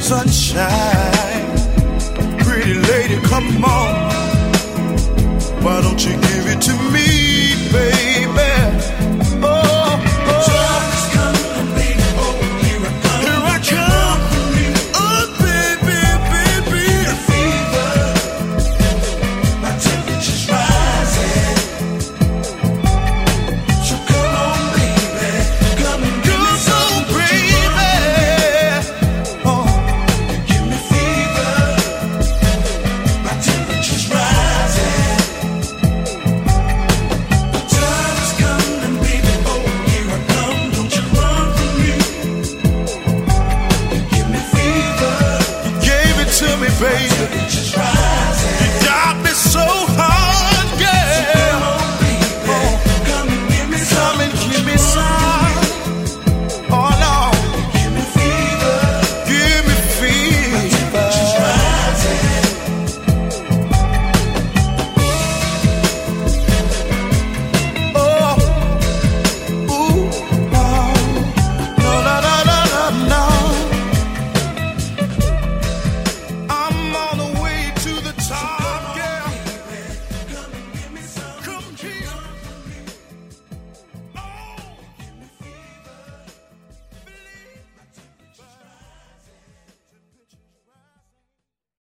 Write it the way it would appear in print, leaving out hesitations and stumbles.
sunshine. Pretty lady, come on. Why don't you give it to me, baby? Oh, oh. Time's coming, baby. Oh, here I come. Here I come. Oh, baby, baby. The fever, my temperature's rising. So come on, baby. Come and give me some, baby. Oh, give me fever. My temperature's rising. Time's coming, baby. Oh, here I come. Don't you run from me. Give me fever. You gave it to me, baby.